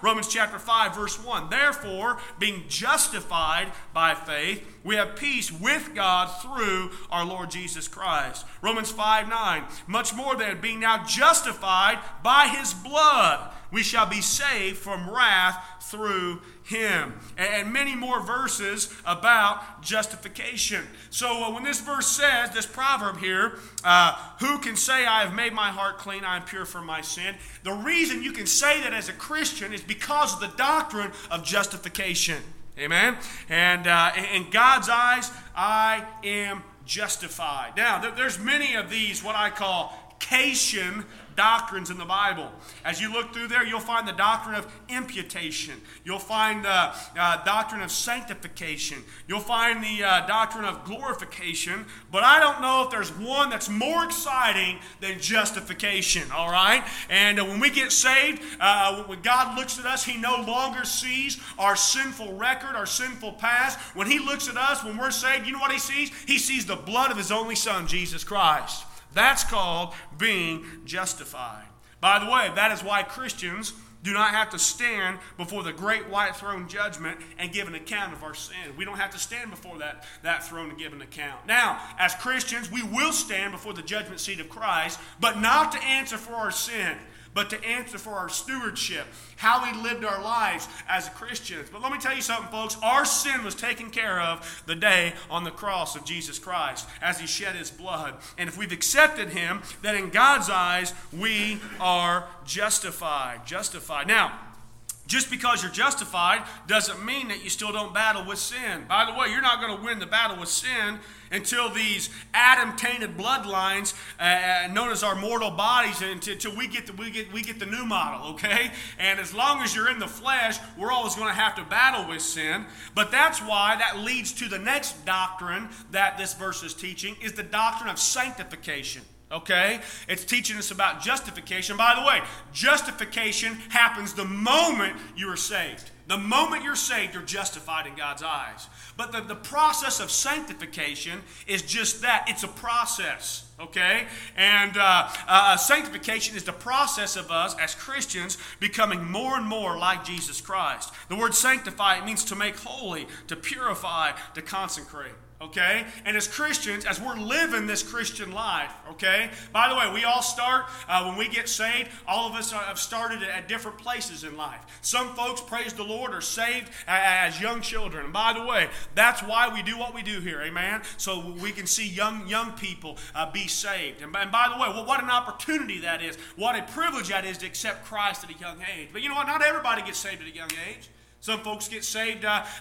Romans chapter 5, verse 1. Therefore, being justified by faith, we have peace with God through our Lord Jesus Christ. Romans 5:9. Much more than being now justified by his blood, we shall be saved from wrath through him. And many more verses about justification. So when this verse says, this proverb here, who can say I have made my heart clean, I am pure from my sin? The reason you can say that as a Christian is because of the doctrine of justification. Amen? And in God's eyes, I am justified. Now, there's many of these, what I call cation doctrines in the Bible. As you look through there, you'll find the doctrine of imputation. You'll find the doctrine of sanctification. You'll find the doctrine of glorification. But I don't know if there's one that's more exciting than justification, all right? And when we get saved, when God looks at us, he no longer sees our sinful record, our sinful past. When he looks at us, when we're saved, you know what he sees? He sees the blood of his only Son, Jesus Christ. That's called being justified. By the way, that is why Christians do not have to stand before the great white throne judgment and give an account of our sin. We don't have to stand before that throne and give an account. Now, as Christians, we will stand before the judgment seat of Christ, but not to answer for our sin, but to answer for our stewardship, how we lived our lives as Christians. But let me tell you something, folks. Our sin was taken care of the day on the cross of Jesus Christ as he shed his blood. And if we've accepted him, then in God's eyes, we are justified. Justified. Now, just because you're justified doesn't mean that you still don't battle with sin. By the way, you're not going to win the battle with sin until these Adam-tainted bloodlines, known as our mortal bodies, until we get the new model, okay? And as long as you're in the flesh, we're always going to have to battle with sin. But that's why that leads to the next doctrine that this verse is teaching, is the doctrine of sanctification. Okay? It's teaching us about justification. By the way, justification happens the moment you are saved. The moment you're saved, you're justified in God's eyes. But the process of sanctification is just that. It's a process. Okay? And sanctification is the process of us as Christians becoming more and more like Jesus Christ. The word sanctify, it means to make holy, to purify, to consecrate. Okay? And as Christians, as we're living this Christian life, okay? By the way, we all start, when we get saved, all of us have started at different places in life. Some folks, praise the Lord, are saved as young children. And by the way, that's why we do what we do here, amen? So we can see young people be saved. And by the way, well, what an opportunity that is. What a privilege that is to accept Christ at a young age. But you know what? Not everybody gets saved at a young age. Some folks get saved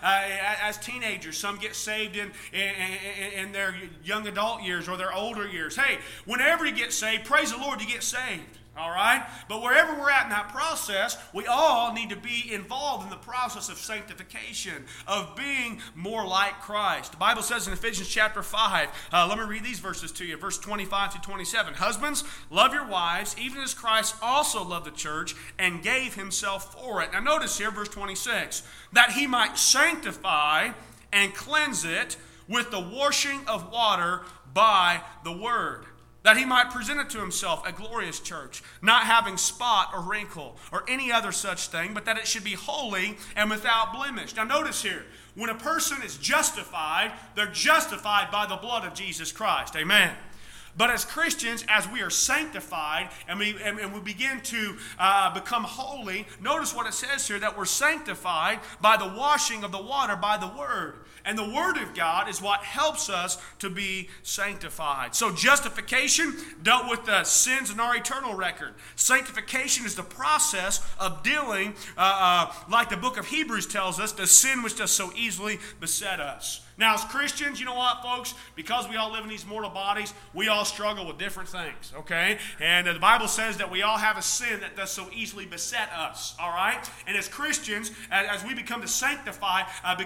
as teenagers. Some get saved in their young adult years or their older years. Hey, whenever you get saved, praise the Lord, you get saved. All right? But wherever we're at in that process, we all need to be involved in the process of sanctification, of being more like Christ. The Bible says in Ephesians chapter 5, let me read these verses to you, verse 25 to 27. Husbands, love your wives, even as Christ also loved the church and gave himself for it. Now notice here, verse 26, that he might sanctify and cleanse it with the washing of water by the word, that he might present it to himself a glorious church, not having spot or wrinkle or any other such thing, but that it should be holy and without blemish. Now notice here, when a person is justified, they're justified by the blood of Jesus Christ. Amen. But as Christians, as we are sanctified and we begin to become holy, notice what it says here, that we're sanctified by the washing of the water by the word. And the Word of God is what helps us to be sanctified. So justification dealt with the sins in our eternal record. Sanctification is the process of dealing, like the book of Hebrews tells us, the sin which does so easily beset us. Now, as Christians, you know what, folks? Because we all live in these mortal bodies, we all struggle with different things, okay? And the Bible says that we all have a sin that does so easily beset us, all right? And as Christians, as we become to sanctify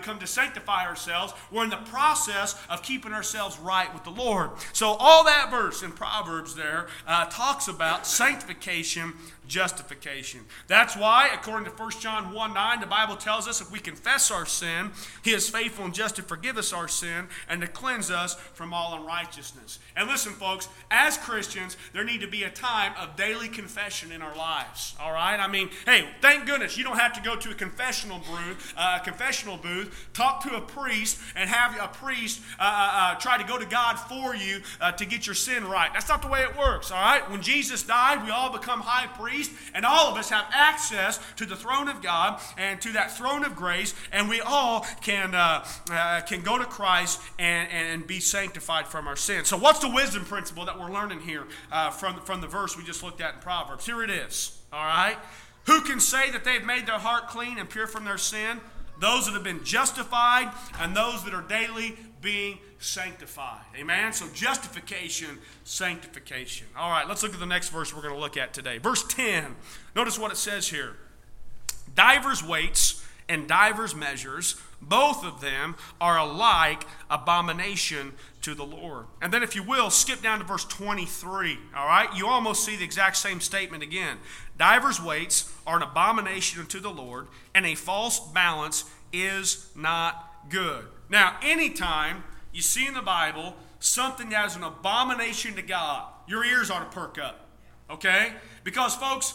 ourselves, we're in the process of keeping ourselves right with the Lord. So all that verse in Proverbs there talks about sanctification justification. That's why, according to 1 John 1:9, the Bible tells us if we confess our sin, He is faithful and just to forgive us our sin and to cleanse us from all unrighteousness. And listen, folks, as Christians, there need to be a time of daily confession in our lives. All right? I mean, hey, thank goodness you don't have to go to a confessional booth, talk to a priest, and have a priest try to go to God for you to get your sin right. That's not the way it works. All right? When Jesus died, we all become high priests. And all of us have access to the throne of God and to that throne of grace, and we all can go to Christ and be sanctified from our sins. So what's the wisdom principle that we're learning here from the verse we just looked at in Proverbs? Here it is, all right? Who can say that they've made their heart clean and pure from their sin? Those that have been justified and those that are daily being sanctified. Amen? So justification, sanctification. All right, let's look at the next verse we're going to look at today. Verse 10. Notice what it says here. Divers weights and divers measures, both of them are alike abomination to the Lord. And then if you will, skip down to verse 23. All right? You almost see the exact same statement again. Divers weights are an abomination unto the Lord, and a false balance is not good. Now, anytime you see in the Bible something that is an abomination to God, your ears ought to perk up, okay? Because, folks,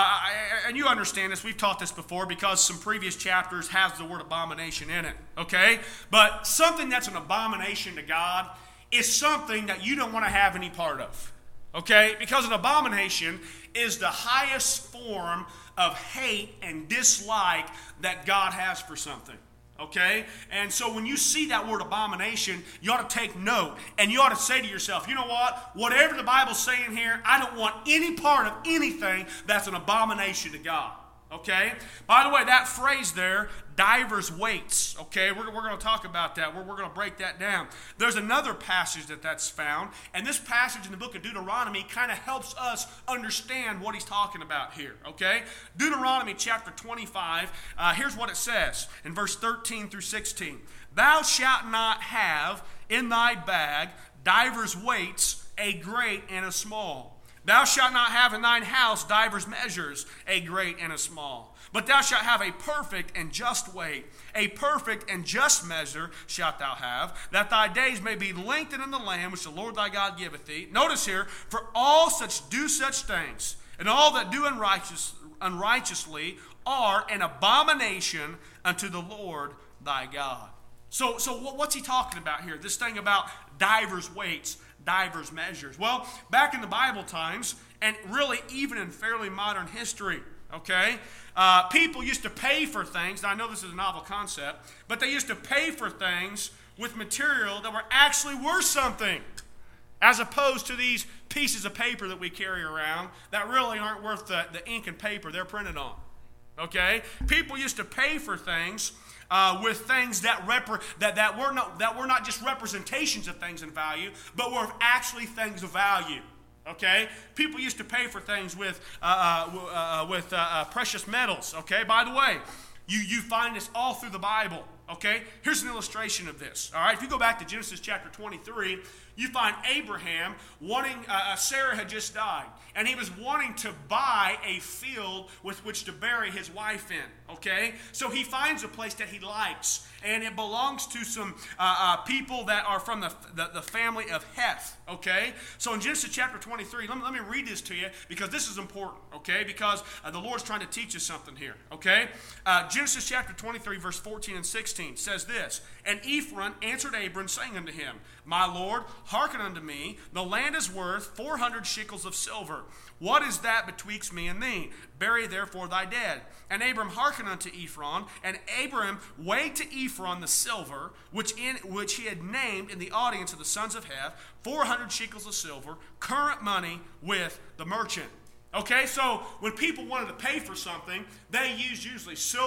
and you understand this, we've taught this before because some previous chapters has the word abomination in it, okay? But something that's an abomination to God is something that you don't want to have any part of, okay? Because an abomination is the highest form of hate and dislike that God has for something. Okay? And so when you see that word abomination, you ought to take note. And you ought to say to yourself, you know what? Whatever the Bible's saying here, I don't want any part of anything that's an abomination to God. Okay? By the way, that phrase there, divers weights. Okay? We're going to talk about that. We're going to break that down. There's another passage that's found. And this passage in the book of Deuteronomy kind of helps us understand what he's talking about here. Okay? Deuteronomy chapter 25. Here's what it says in verse 13 through 16. Thou shalt not have in thy bag divers weights, a great and a small. Thou shalt not have in thine house divers measures, a great and a small. But thou shalt have a perfect and just weight. A perfect and just measure shalt thou have, that thy days may be lengthened in the land which the Lord thy God giveth thee. Notice here, for all such do such things, and all that do unrighteously are an abomination unto the Lord thy God. So what's he talking about here? This thing about divers weights, divers measures. Well, back in the Bible times, and really even in fairly modern history, okay, people used to pay for things. Now, I know this is a novel concept, but they used to pay for things with material that were actually worth something, as opposed to these pieces of paper that we carry around that really aren't worth the ink and paper they're printed on. Okay? People used to pay for things with things that were not just representations of things in value, but were actually things of value. Okay, people used to pay for things with precious metals. Okay, by the way, you find this all through the Bible. Okay, here's an illustration of this. All right, if you go back to Genesis chapter 23, you find Abraham wanting, Sarah had just died, and he was wanting to buy a field with which to bury his wife in, okay? So he finds a place that he likes, and it belongs to some people that are from the family of Heth, okay? So in Genesis chapter 23, let me read this to you because this is important, okay? Because the Lord's trying to teach us something here, okay? Genesis chapter 23, verse 14 and 16 says this, And Ephron answered Abram, saying unto him, My Lord, hearken unto me, the land is worth 400 shekels of silver. What is that betwixt me and thee? Bury therefore thy dead. And Abram hearkened unto Ephron, and Abram weighed to Ephron the silver, which he had named in the audience of the sons of Heth, 400 shekels of silver, current money with the merchant. Okay, so when people wanted to pay for something, they used usually silver,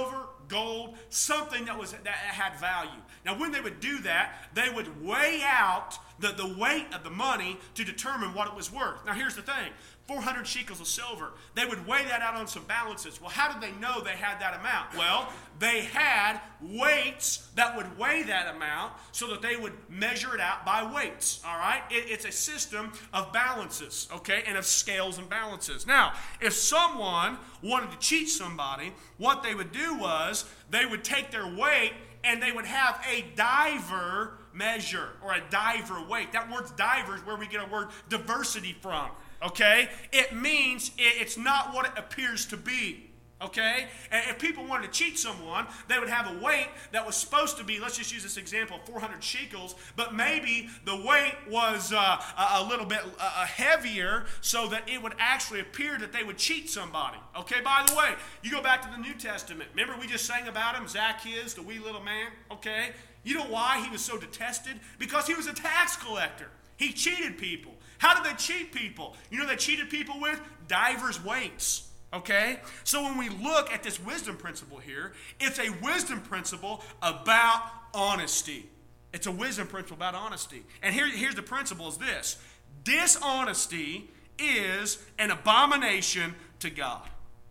gold, something that had value. Now, when they would do that, they would weigh out the weight of the money to determine what it was worth. Now, here's the thing. 400 shekels of silver. They would weigh that out on some balances. Well, how did they know they had that amount? Well, they had weights that would weigh that amount so that they would measure it out by weights, all right? It's a system of balances, okay, and of scales and balances. Now, if someone wanted to cheat somebody, what they would do was they would take their weight and they would have a diver measure or a diver weight. That word diver is where we get our word diversity from. Okay? It means it's not what it appears to be. Okay? And if people wanted to cheat someone, they would have a weight that was supposed to be, let's just use this example, 400 shekels, but maybe the weight was a little bit heavier so that it would actually appear that they would cheat somebody. Okay? By the way, you go back to the New Testament. Remember we just sang about him, Zacchaeus, the wee little man? Okay? You know why he was so detested? Because he was a tax collector. He cheated people. How did they cheat people? You know they cheated people with? Divers weights. Okay? So when we look at this wisdom principle here, it's a wisdom principle about honesty. It's a wisdom principle about honesty. And here's the principle is this. Dishonesty is an abomination to God.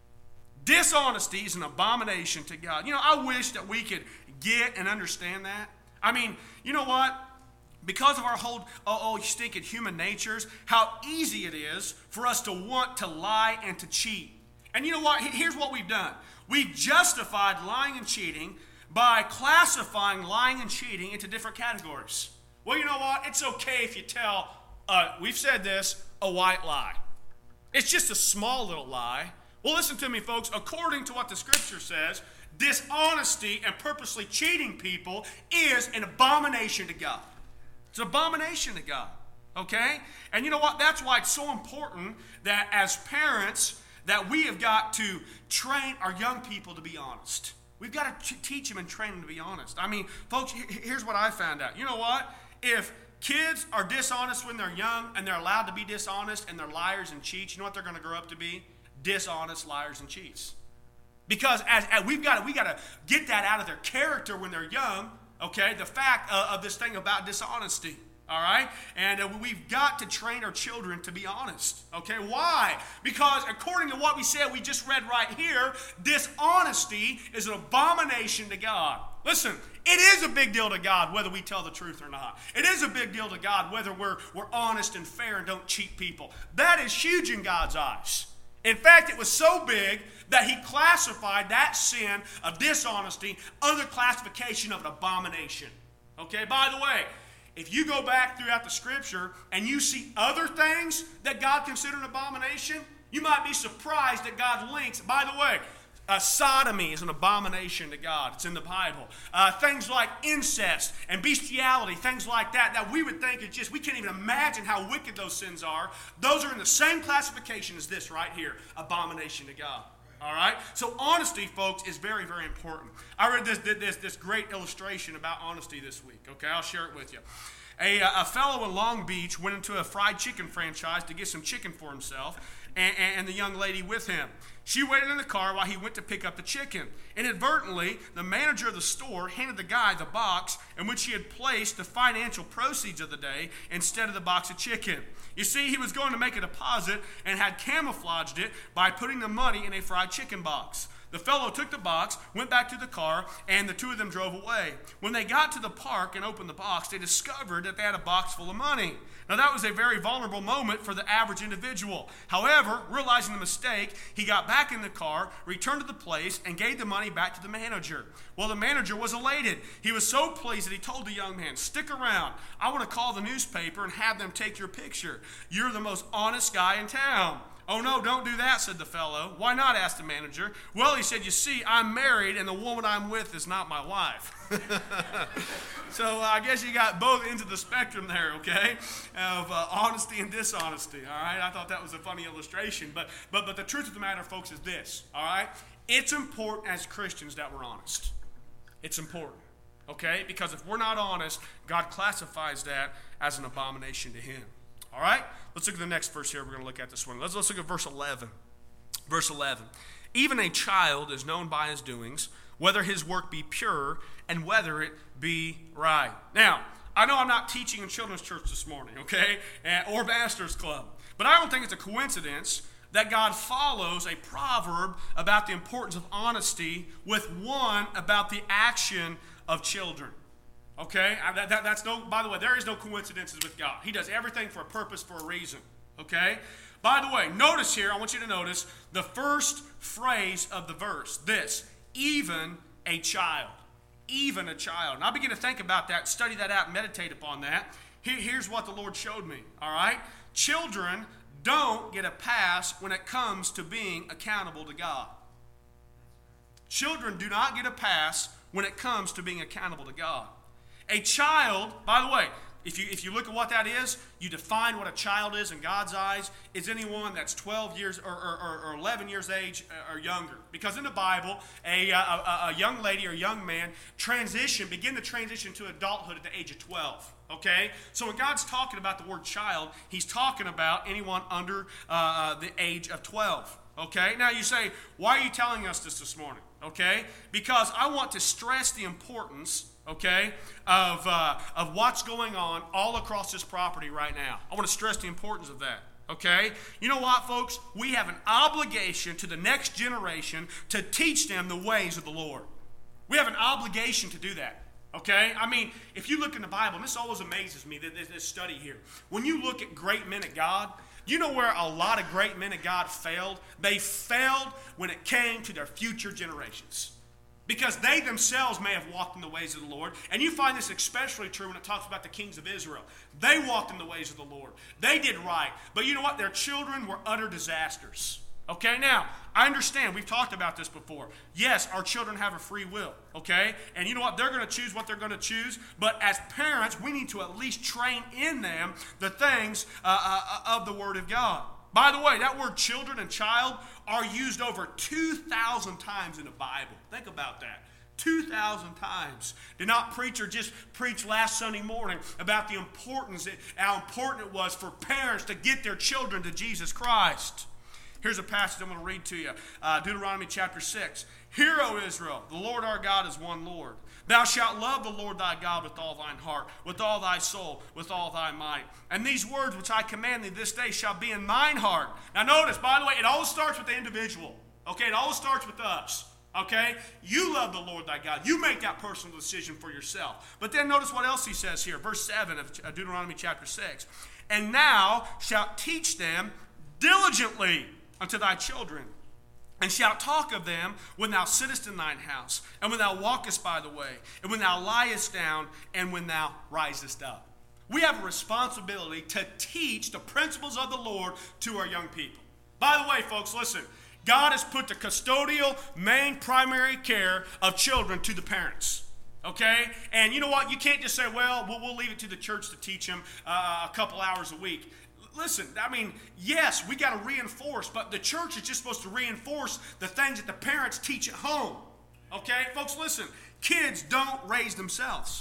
Dishonesty is an abomination to God. You know, I wish that we could get and understand that. I mean, you know what? Because of our whole, stinking human natures, how easy it is for us to want to lie and to cheat. And you know what? Here's what we've done. We've justified lying and cheating by classifying lying and cheating into different categories. Well, you know what? It's okay if you tell, we've said this, a white lie. It's just a small little lie. Well, listen to me, folks. According to what the Scripture says, dishonesty and purposely cheating people is an abomination to God. It's an abomination to God, okay? And you know what? That's why it's so important that as parents that we have got to train our young people to be honest. We've got to teach them and train them to be honest. I mean, folks, here's what I found out. You know what? If kids are dishonest when they're young and they're allowed to be dishonest and they're liars and cheats, you know what they're going to grow up to be? Dishonest liars and cheats. Because as we've got to get that out of their character when they're young. Okay, the fact of this thing about dishonesty, all right? And we've got to train our children to be honest, okay? Why? Because according to what we just read right here, dishonesty is an abomination to God. Listen, it is a big deal to God whether we tell the truth or not. It is a big deal to God whether we're honest and fair and don't cheat people. That is huge in God's eyes. In fact, it was so big that he classified that sin of dishonesty under the classification of an abomination. Okay, by the way, if you go back throughout the Scripture and you see other things that God considered an abomination, you might be surprised that God links. By the way, sodomy is an abomination to God. It's in the Bible. Things like incest and bestiality, things like that we would think it's just, we can't even imagine how wicked those sins are. Those are in the same classification as this right here, abomination to God. All right? So honesty, folks, is very, very important. I read this great illustration about honesty this week. Okay, I'll share it with you. A fellow in Long Beach went into a fried chicken franchise to get some chicken for himself and the young lady with him. She waited in the car while he went to pick up the chicken. Inadvertently, the manager of the store handed the guy the box in which he had placed the financial proceeds of the day instead of the box of chicken. You see, he was going to make a deposit and had camouflaged it by putting the money in a fried chicken box. The fellow took the box, went back to the car, and the two of them drove away. When they got to the park and opened the box, they discovered that they had a box full of money. Now, that was a very vulnerable moment for the average individual. However, realizing the mistake, he got back in the car, returned to the place, and gave the money back to the manager. Well, the manager was elated. He was so pleased that he told the young man, "Stick around. I want to call the newspaper and have them take your picture. You're the most honest guy in town." "Oh, no, don't do that," said the fellow. "Why not?" asked the manager. "Well," he said, "you see, I'm married, and the woman I'm with is not my wife." So I guess you got both ends of the spectrum there, okay, of honesty and dishonesty, all right? I thought that was a funny illustration. But the truth of the matter, folks, is this, all right? It's important as Christians that we're honest. It's important, okay? Because if we're not honest, God classifies that as an abomination to him. All right? Let's look at the next verse here we're going to look at this one. Let's look at verse 11. Verse 11. even a child is known by his doings, whether his work be pure and whether it be right. Now, I know I'm not teaching in children's church this morning, okay, or Master's Club, but I don't think it's a coincidence that God follows a proverb about the importance of honesty with one about the action of children. Okay? That's no, by the way, there is no coincidences with God. He does everything for a purpose, for a reason. Okay? By the way, notice here, I want you to notice the first phrase of the verse. This, even a child. Even a child. And I begin to think about that, study that out, meditate upon that. Here's what the Lord showed me. All right? Children don't get a pass when it comes to being accountable to God. Children do not get a pass when it comes to being accountable to God. A child, by the way, if you look at what that is, you define what a child is in God's eyes, is anyone that's 12 years or 11 years age or younger. Because in the Bible, a young lady or young man begin to transition to adulthood at the age of 12. Okay? So when God's talking about the word child, he's talking about anyone under the age of 12. Okay? Now you say, why are you telling us this morning? Okay? Because I want to stress the importance, okay, of what's going on all across this property right now. I want to stress the importance of that. Okay? You know what, folks? We have an obligation to the next generation to teach them the ways of the Lord. We have an obligation to do that. Okay? I mean, if you look in the Bible, and this always amazes me, this study here. When you look at great men of God, you know where a lot of great men of God failed? They failed when it came to their future generations. Because they themselves may have walked in the ways of the Lord. And you find this especially true when it talks about the kings of Israel. They walked in the ways of the Lord. They did right. But you know what? Their children were utter disasters. Okay, now, I understand. We've talked about this before. Yes, our children have a free will. Okay? And you know what? They're going to choose what they're going to choose. But as parents, we need to at least train in them the things of the Word of God. By the way, that word children and child are used over 2,000 times in the Bible. Think about that. 2,000 times. Did not preacher just preach last Sunday morning about the importance, how important it was for parents to get their children to Jesus Christ? Here's a passage I'm going to read to you. Deuteronomy chapter 6. Hear, O Israel, the Lord our God is one Lord. Thou shalt love the Lord thy God with all thine heart, with all thy soul, with all thy might. And these words which I command thee this day shall be in thine heart. Now notice, by the way, it always starts with the individual. Okay, it always starts with us. Okay? You love the Lord thy God. You make that personal decision for yourself. But then notice what else he says here. Verse 7 of Deuteronomy chapter 6. And thou shalt teach them diligently unto thy children, and shalt talk of them when thou sittest in thine house, and when thou walkest by the way, and when thou liest down, and when thou risest up. We have a responsibility to teach the principles of the Lord to our young people. By the way, folks, listen. God has put the custodial, main, primary care of children to the parents. Okay? And you know what? You can't just say, well, we'll leave it to the church to teach them a couple hours a week. Listen, I mean, yes, we got to reinforce, but the church is just supposed to reinforce the things that the parents teach at home. Okay? Folks, listen, kids don't raise themselves.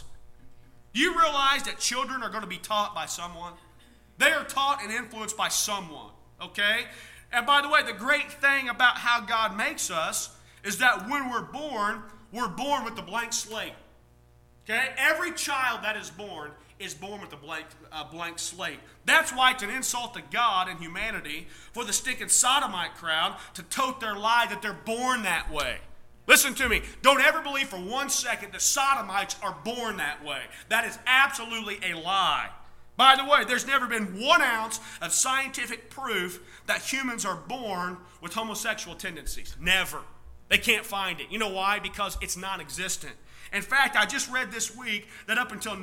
Do you realize that children are going to be taught by someone? They are taught and influenced by someone. Okay? And by the way, the great thing about how God makes us is that when we're born with a blank slate. Okay? Every child that is born with a blank slate. That's why it's an insult to God and humanity for the stinking sodomite crowd to tote their lie that they're born that way. Listen to me. Don't ever believe for 1 second that sodomites are born that way. That is absolutely a lie. By the way, there's never been 1 ounce of scientific proof that humans are born with homosexual tendencies. Never. They can't find it. You know why? Because it's non-existent. In fact, I just read this week that up until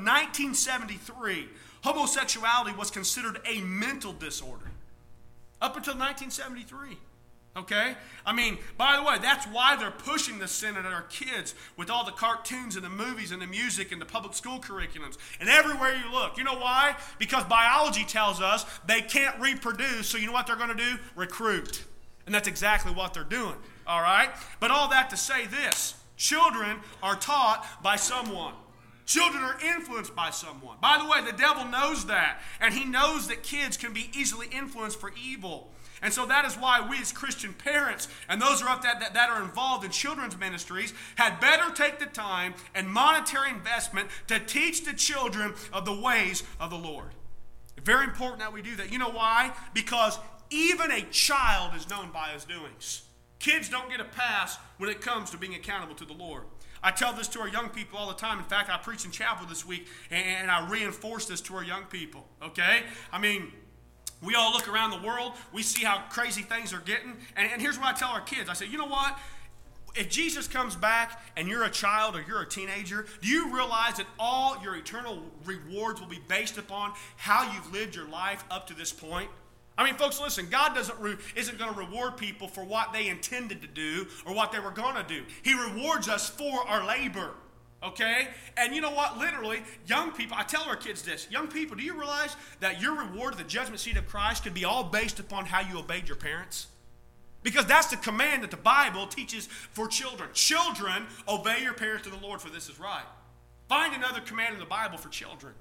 1973, homosexuality was considered a mental disorder. Up until 1973. Okay? I mean, by the way, that's why they're pushing this sin at our kids with all the cartoons and the movies and the music and the public school curriculums. And everywhere you look. You know why? Because biology tells us they can't reproduce, so you know what they're going to do? Recruit. And that's exactly what they're doing. All right? But all that to say this. Children are taught by someone. Children are influenced by someone. By the way, the devil knows that. And he knows that kids can be easily influenced for evil. And so that is why we as Christian parents and those who are up that are involved in children's ministries had better take the time and monetary investment to teach the children of the ways of the Lord. Very important that we do that. You know why? Because even a child is known by his doings. Kids don't get a pass when it comes to being accountable to the Lord. I tell this to our young people all the time. In fact, I preached in chapel this week, and I reinforce this to our young people, okay? I mean, we all look around the world. We see how crazy things are getting. And here's what I tell our kids. I say, you know what? If Jesus comes back and you're a child or you're a teenager, do you realize that all your eternal rewards will be based upon how you've lived your life up to this point? I mean, folks, listen, God isn't going to reward people for what they intended to do or what they were going to do. He rewards us for our labor, okay? And you know what? Literally, young people, I tell our kids this, young people, do you realize that your reward at the judgment seat of Christ could be all based upon how you obeyed your parents? Because that's the command that the Bible teaches for children. Children, obey your parents to the Lord, for this is right. Find another command in the Bible for children.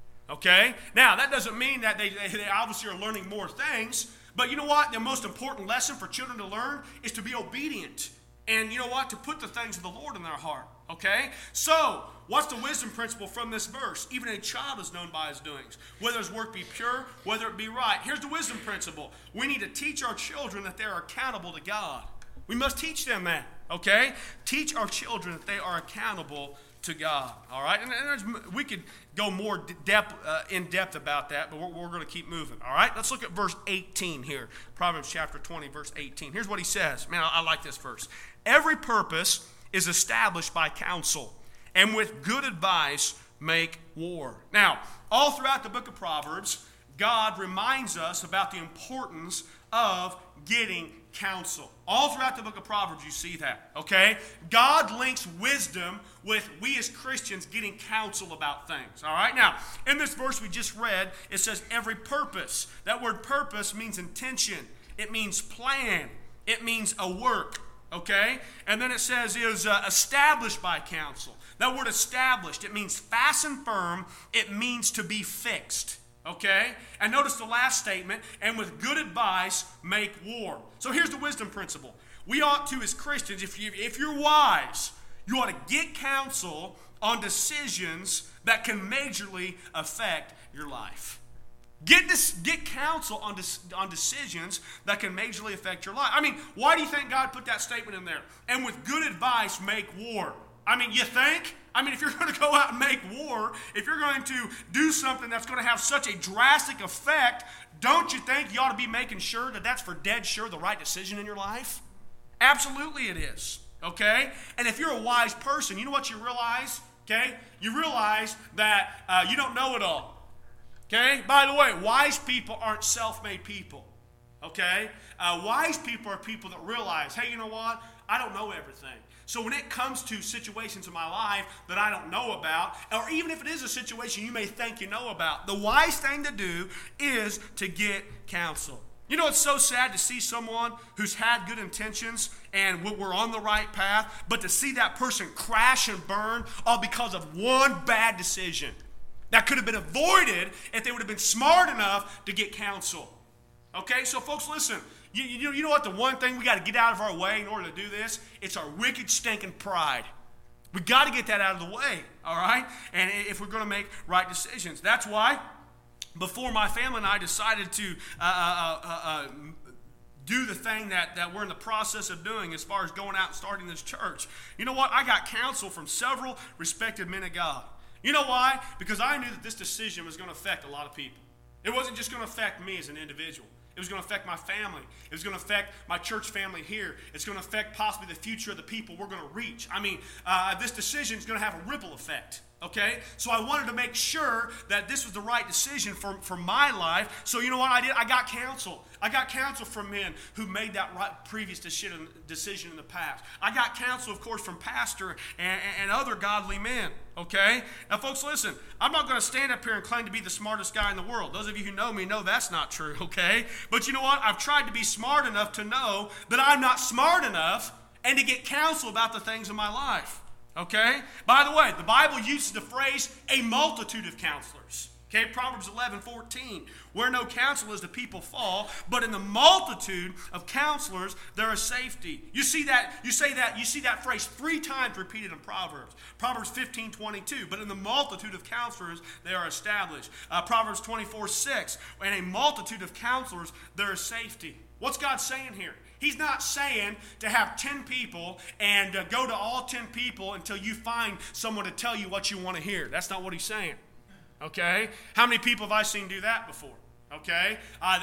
Okay? Now, that doesn't mean that they obviously are learning more things, but you know what? The most important lesson for children to learn is to be obedient. And you know what? To put the things of the Lord in their heart. Okay? So, what's the wisdom principle from this verse? Even a child is known by his doings. Whether his work be pure, whether it be right. Here's the wisdom principle. We need to teach our children that they are accountable to God. We must teach them that. Okay? Teach our children that they are accountable to God. All right? And we could go more in depth about that, but we're going to keep moving. All right? Let's look at verse 18 here. Proverbs chapter 20, verse 18. Here's what he says. Man, I like this verse. Every purpose is established by counsel, and with good advice make war. Now, all throughout the book of Proverbs, God reminds us about the importance of getting counsel. All throughout the book of Proverbs, you see that, okay? God links wisdom with we as Christians getting counsel about things, all right? Now, in this verse we just read, it says every purpose. That word purpose means intention. It means plan. It means a work, okay? And then it says it is established by counsel. That word established, it means fastened firm. It means to be fixed. Okay? And notice the last statement, and with good advice, make war. So here's the wisdom principle. We ought to, as Christians, if you're wise, you ought to get counsel on decisions that can majorly affect your life. Get counsel on decisions that can majorly affect your life. I mean, why do you think God put that statement in there? And with good advice, make war. I mean, you think? I mean, if you're going to go out and make war, if you're going to do something that's going to have such a drastic effect, don't you think you ought to be making sure that that's for dead sure the right decision in your life? Absolutely it is, okay? And if you're a wise person, you know what you realize, okay? You realize that you don't know it all, okay? By the way, wise people aren't self-made people, okay? Wise people are people that realize, hey, you know what? I don't know everything. So when it comes to situations in my life that I don't know about, or even if it is a situation you may think you know about, the wise thing to do is to get counsel. You know, it's so sad to see someone who's had good intentions and we're on the right path, but to see that person crash and burn all because of one bad decision that could have been avoided if they would have been smart enough to get counsel. Okay, so folks, listen. You know what the one thing we got to get out of our way in order to do this? It's our wicked, stinking pride. We got to get that out of the way, all right? And if we're going to make right decisions. That's why before my family and I decided to do the thing that we're in the process of doing as far as going out and starting this church, you know what? I got counsel from several respected men of God. You know why? Because I knew that this decision was going to affect a lot of people. It wasn't just going to affect me as an individual. It was going to affect my family. It was going to affect my church family here. It's going to affect possibly the future of the people we're going to reach. I mean, this decision is going to have a ripple effect, okay? So I wanted to make sure that this was the right decision for my life. So you know what I did? I got counsel. I got counsel from men who made that right previous decision in the past. I got counsel, of course, from pastor and other godly men, okay? Now, folks, listen. I'm not going to stand up here and claim to be the smartest guy in the world. Those of you who know me know that's not true, okay? But you know what? I've tried to be smart enough to know that I'm not smart enough and to get counsel about the things in my life, okay? By the way, the Bible uses the phrase, a multitude of counselors. Okay, Proverbs 11:14. Where no counsel is, the people fall, but in the multitude of counselors there is safety. You see that phrase 3 times repeated in Proverbs. Proverbs 15:22. But in the multitude of counselors they are established. Proverbs 24:6. In a multitude of counselors there is safety. What's God saying here? He's not saying to have 10 people and go to all 10 people until you find someone to tell you what you want to hear. That's not what he's saying. Okay? How many people have I seen do that before? Okay?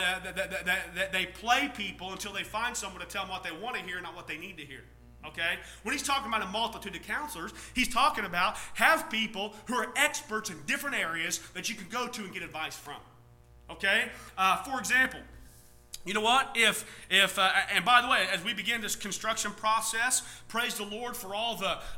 They play people until they find someone to tell them what they want to hear, not what they need to hear. Okay? When he's talking about a multitude of counselors, he's talking about have people who are experts in different areas that you can go to and get advice from. Okay? For example, you know what? And by the way, as we begin this construction process, praise the Lord for all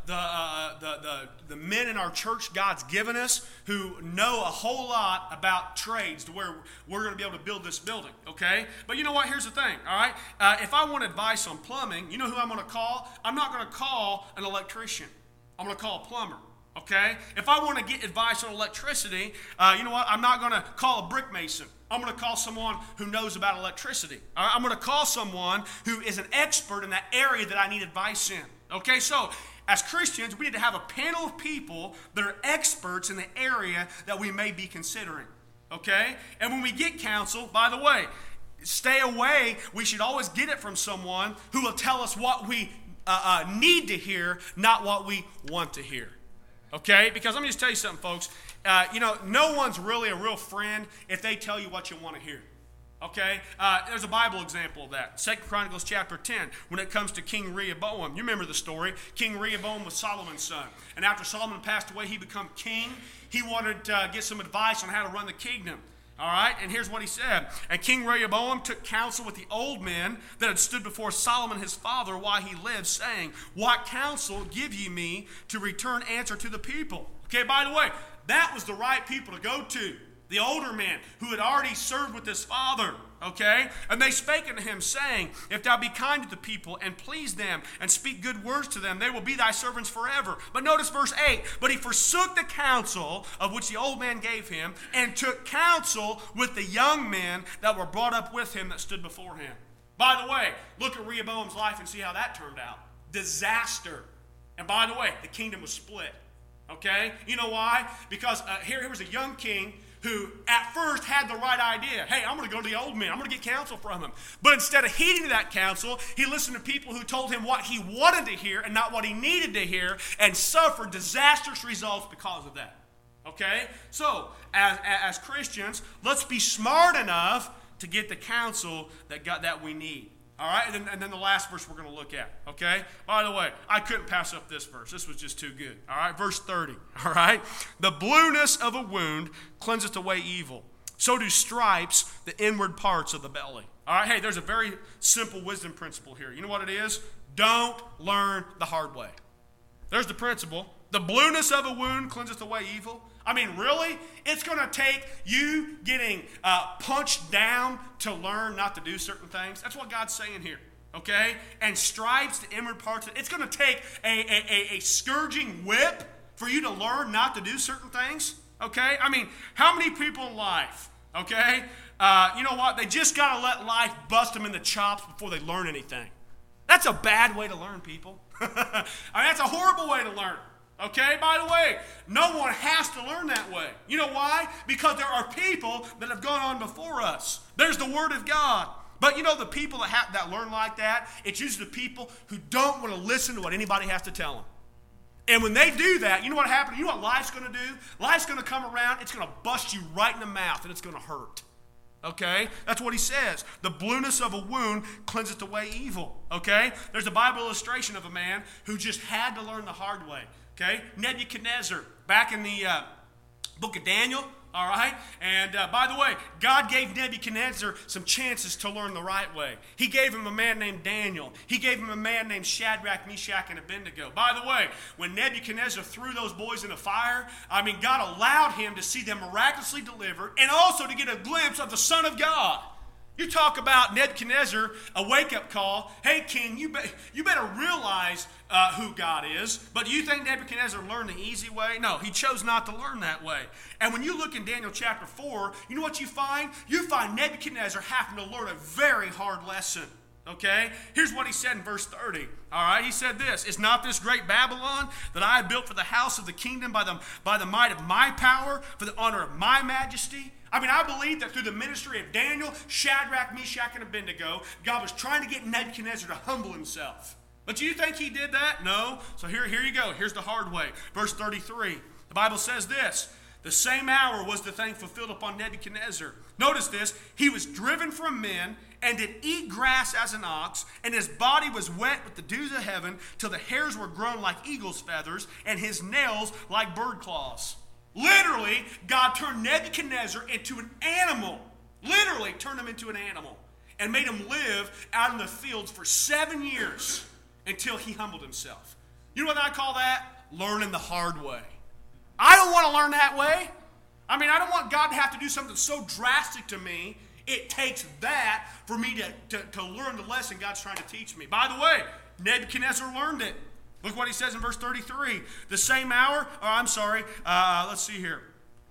the men in our church God's given us who know a whole lot about trades to where we're going to be able to build this building. Okay? But you know what? Here's the thing. All right? If I want advice on plumbing, you know who I'm going to call? I'm not going to call an electrician. I'm going to call a plumber. Okay? If I want to get advice on electricity, you know what? I'm not going to call a brick mason. I'm going to call someone who knows about electricity. All right? I'm going to call someone who is an expert in that area that I need advice in. Okay? So, as Christians, we need to have a panel of people that are experts in the area that we may be considering. Okay? And when we get counsel, by the way, stay away. We should always get it from someone who will tell us what we need to hear, not what we want to hear. Okay? Because let me just tell you something, folks. No one's really a real friend if they tell you what you want to hear. Okay? There's a Bible example of that. 2 Chronicles chapter 10, when it comes to King Rehoboam. You remember the story. King Rehoboam was Solomon's son. And after Solomon passed away, he became king. He wanted to get some advice on how to run the kingdom. All right? And here's what he said. And King Rehoboam took counsel with the old men that had stood before Solomon his father while he lived, saying, What counsel give ye me to return answer to the people? Okay, by the way, that was the right people to go to. The older men who had already served with his father. Okay? And they spake unto him, saying, If thou be kind to the people, and please them, and speak good words to them, they will be thy servants forever. But notice verse 8. But he forsook the counsel of which the old man gave him, and took counsel with the young men that were brought up with him that stood before him. By the way, look at Rehoboam's life and see how that turned out. Disaster. And by the way, the kingdom was split. Okay? You know why? Because here was a young king who at first had the right idea. Hey, I'm going to go to the old men. I'm going to get counsel from him. But instead of heeding that counsel, he listened to people who told him what he wanted to hear and not what he needed to hear, and suffered disastrous results because of that. Okay? So, as Christians, let's be smart enough to get the counsel that we need. All right? And then the last verse we're going to look at. Okay? By the way, I couldn't pass up this verse. This was just too good. All right? Verse 30. All right? The blueness of a wound cleanseth away evil. So do stripes the inward parts of the belly. All right? Hey, there's a very simple wisdom principle here. You know what it is? Don't learn the hard way. There's the principle. The blueness of a wound cleanseth away evil. I mean, really? It's going to take you getting punched down to learn not to do certain things. That's what God's saying here. Okay? And stripes the inward parts. It's going to take a scourging whip for you to learn not to do certain things. Okay? I mean, how many people in life, okay, you know what? They just got to let life bust them in the chops before they learn anything. That's a bad way to learn, people. I mean, that's a horrible way to learn. Okay, by the way, no one has to learn that way. You know why? Because there are people that have gone on before us. There's the Word of God. But you know the people that learn like that, it's usually the people who don't want to listen to what anybody has to tell them. And when they do that, you know what happens? You know what life's going to do? Life's going to come around, it's going to bust you right in the mouth, and it's going to hurt. Okay? That's what he says. The blueness of a wound cleanseth away evil. Okay? There's a Bible illustration of a man who just had to learn the hard way. Okay? Nebuchadnezzar, back in the book of Daniel, all right? And by the way, God gave Nebuchadnezzar some chances to learn the right way. He gave him a man named Daniel. He gave him a man named Shadrach, Meshach, and Abednego. By the way, when Nebuchadnezzar threw those boys in the fire, I mean, God allowed him to see them miraculously delivered and also to get a glimpse of the Son of God. You talk about Nebuchadnezzar, a wake-up call. Hey, king, you better realize who God is. But do you think Nebuchadnezzar learned the easy way? No, he chose not to learn that way. And when you look in Daniel chapter 4, you know what you find? You find Nebuchadnezzar having to learn a very hard lesson. Okay? Here's what he said in verse 30. All right? He said this, "Is not this great Babylon that I have built for the house of the kingdom by the might of my power, for the honor of my majesty?" I mean, I believe that through the ministry of Daniel, Shadrach, Meshach, and Abednego, God was trying to get Nebuchadnezzar to humble himself. But do you think he did that? No. So here you go. Here's the hard way. Verse 33. The Bible says this, "The same hour was the thing fulfilled upon Nebuchadnezzar." Notice this. "He was driven from men and did eat grass as an ox, and his body was wet with the dews of heaven till the hairs were grown like eagle's feathers and his nails like bird claws." Literally, God turned Nebuchadnezzar into an animal. Literally turned him into an animal and made him live out in the fields for 7 years until he humbled himself. You know what I call that? Learning the hard way. I don't want to learn that way. I mean, I don't want God to have to do something so drastic to me. It takes that for me to learn the lesson God's trying to teach me. By the way, Nebuchadnezzar learned it. Look what he says in verse 33. "The same hour," let's see here.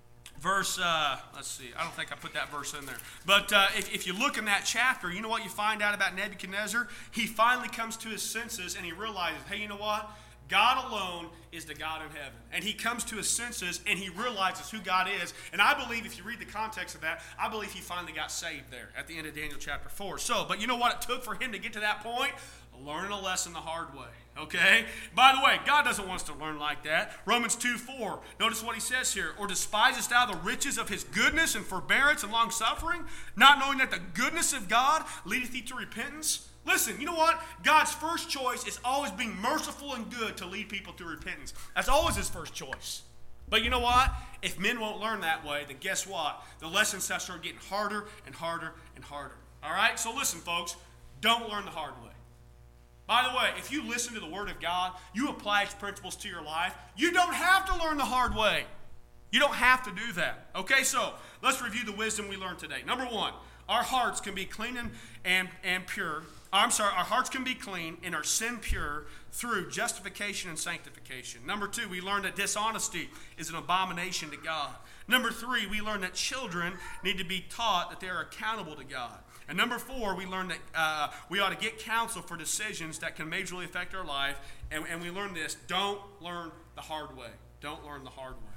Let's see. I don't think I put that verse in there. But if you look in that chapter, you know what you find out about Nebuchadnezzar? He finally comes to his senses and he realizes, hey, you know what? God alone is the God in heaven. And he comes to his senses and he realizes who God is. And I believe, if you read the context of that, I believe he finally got saved there at the end of Daniel chapter 4. But you know what it took for him to get to that point? Learning a lesson the hard way. Okay? By the way, God doesn't want us to learn like that. Romans 2:4. Notice what he says here. "Or despisest thou the riches of his goodness and forbearance and long-suffering, not knowing that the goodness of God leadeth thee to repentance?" Listen, you know what? God's first choice is always being merciful and good to lead people to repentance. That's always his first choice. But you know what? If men won't learn that way, then guess what? The lessons start getting harder and harder and harder. All right? So listen, folks. Don't learn the hard way. By the way, if you listen to the Word of God, you apply its principles to your life, you don't have to learn the hard way. You don't have to do that. Okay, so let's review the wisdom we learned today. Number one, our hearts can be clean and pure. Our hearts can be clean and our sin pure through justification and sanctification. Number two, we learned that dishonesty is an abomination to God. Number three, we learned that children need to be taught that they are accountable to God. And number four, we learned that we ought to get counsel for decisions that can majorly affect our life. And we learned this: don't learn the hard way. Don't learn the hard way.